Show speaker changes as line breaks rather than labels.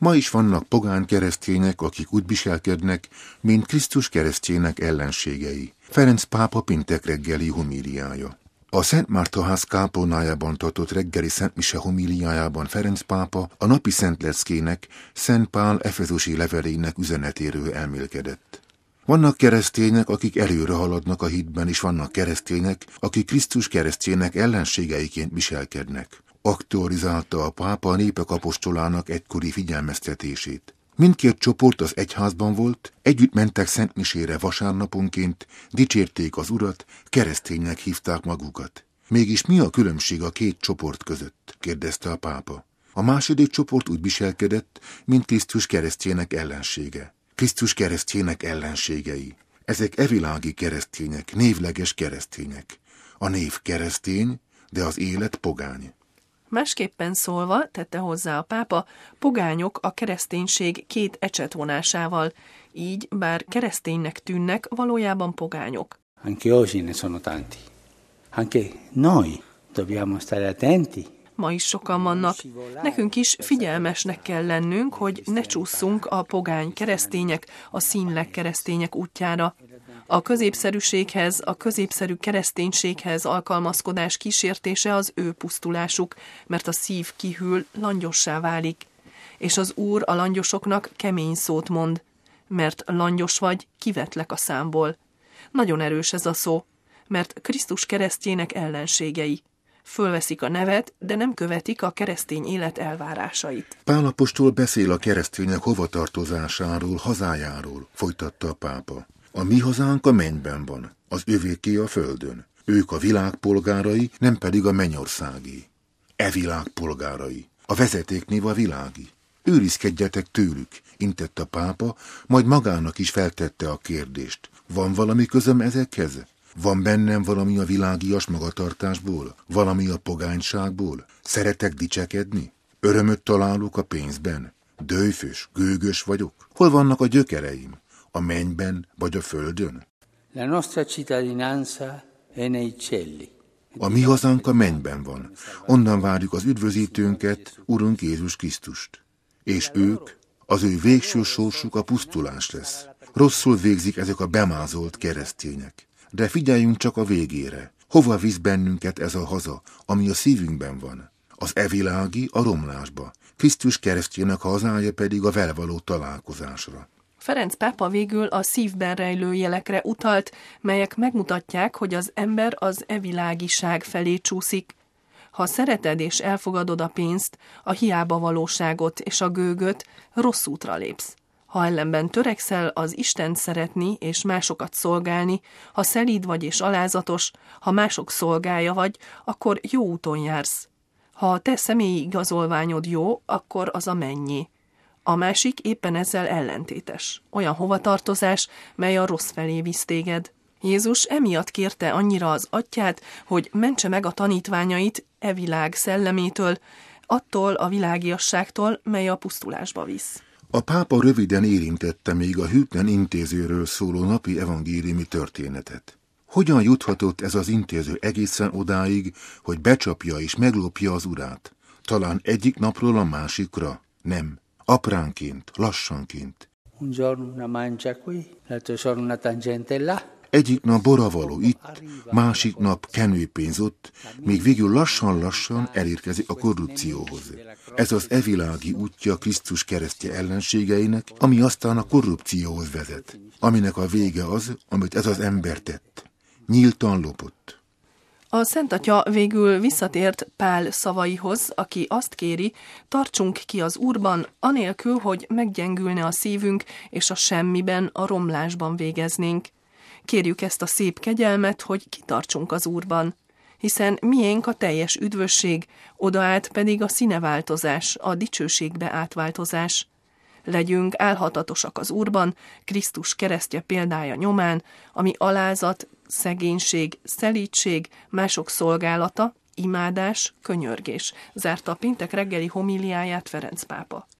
Ma is vannak pogány keresztények, akik úgy viselkednek, mint Krisztus keresztjének ellenségei. Ferenc pápa péntek reggeli homíliája. A Szent Márta-ház kápolnájában tartott reggeli Szent Mise homíliájában Ferenc pápa a napi szentleckének, Szent Pál efezusi levelének üzenetéről elmélkedett. Vannak keresztények, akik előre haladnak a hitben, és vannak keresztények, akik Krisztus keresztjének ellenségeiként viselkednek. Aktualizálta a pápa a népek apostolának egykori figyelmeztetését. Mindkét csoport az egyházban volt, együtt mentek szentmisére vasárnaponként, dicsérték az Urat, kereszténynek hívták magukat. Mégis mi a különbség a két csoport között? Kérdezte a pápa. A második csoport úgy viselkedett, mint Krisztus keresztjének ellensége. Krisztus keresztjének ellenségei. Ezek evilági keresztények, névleges keresztények. A név keresztény, de az élet pogány.
Másképpen szólva, tette hozzá a pápa, pogányok a kereszténység két ecsetvonásával, így bár kereszténynek tűnnek, valójában pogányok.
Anche oggi ne sono tanti. Anche noi dobbiamo stare attenti.
Ma is sokan vannak. Nekünk is figyelmesnek kell lennünk, hogy ne csússzunk a pogány keresztények, a színleg keresztények útjára. A középszerűséghez, a középszerű kereszténységhez alkalmazkodás kísértése az ő pusztulásuk, mert a szív kihűl, langyossá válik. És az Úr a langyosoknak kemény szót mond, mert langyos vagy, kivetlek a számból. Nagyon erős ez a szó, mert Krisztus keresztjének ellenségei. Fölveszik a nevet, de nem követik a keresztény élet elvárásait.
Pál apostol beszél a keresztények hovatartozásáról, hazájáról, folytatta a pápa. A mi hazánk a mennyben van, az övéké a földön. Ők a világ polgárai, nem pedig a mennyországi. E világ polgárai. A vezetéknév a világi. Őrizkedjetek tőlük, intett a pápa, majd magának is feltette a kérdést. Van valami közöm ezekhez? Van bennem valami a világias magatartásból? Valami a pogányságból? Szeretek dicsekedni? Örömöt találok a pénzben? Dőfös, gőgös vagyok? Hol vannak a gyökereim? A mennyben vagy a földön?
La nostra cittadinanza è nei cieli.
A mi hazánk a mennyben van. Onnan várjuk az üdvözítőnket, Urunk Jézus Krisztust. És ők, az ő végső sorsuk a pusztulás lesz. Rosszul végzik ezek a bemázolt keresztények. De figyeljünk csak a végére. Hova visz bennünket ez a haza, ami a szívünkben van? Az evilági a romlásba. Krisztus keresztjének hazája pedig a vele való találkozásra.
Ferenc pápa végül a szívben rejlő jelekre utalt, melyek megmutatják, hogy az ember az evilágiság felé csúszik. Ha szereted és elfogadod a pénzt, a hiába valóságot és a gőgöt, rossz útra lépsz. Ha ellenben törekszel az Istent szeretni és másokat szolgálni, ha szelíd vagy és alázatos, ha mások szolgája vagy, akkor jó úton jársz. Ha a te személyi igazolványod jó, akkor az a mennyé. A másik éppen ezzel ellentétes. Olyan hovatartozás, mely a rossz felé visz téged. Jézus emiatt kérte annyira az Atyát, hogy mentse meg a tanítványait e világ szellemétől, attól a világiasságtól, mely a pusztulásba visz.
A pápa röviden érintette még a hűtlen intézőről szóló napi evangéliumi történetet. Hogyan juthatott ez az intéző egészen odáig, hogy becsapja és meglopja az urát? Talán egyik napról a másikra? Nem. Apránként, lassanként.
Un giorno una mancia qui, l'altro giorno una tangente là.
Egyik nap boravaló itt, másik nap kenőpénz ott, még végül lassan-lassan elérkezik a korrupcióhoz. Ez az evilági útja Krisztus keresztje ellenségeinek, ami aztán a korrupcióhoz vezet, aminek a vége az, amit ez az ember tett. Nyíltan lopott.
A Szent Atya végül visszatért Pál szavaihoz, aki azt kéri, tartsunk ki az Úrban, anélkül, hogy meggyengülne a szívünk, és a semmiben, a romlásban végeznénk. Kérjük ezt a szép kegyelmet, hogy kitartsunk az Úrban, hiszen miénk a teljes üdvösség, odaállt pedig a színeváltozás, a dicsőségbe átváltozás. Legyünk álhatatosak az Úrban, Krisztus keresztje példája nyomán, ami alázat, szegénység, szelídség, mások szolgálata, imádás, könyörgés, zárta a péntek reggeli homíliáját Ferenc pápa.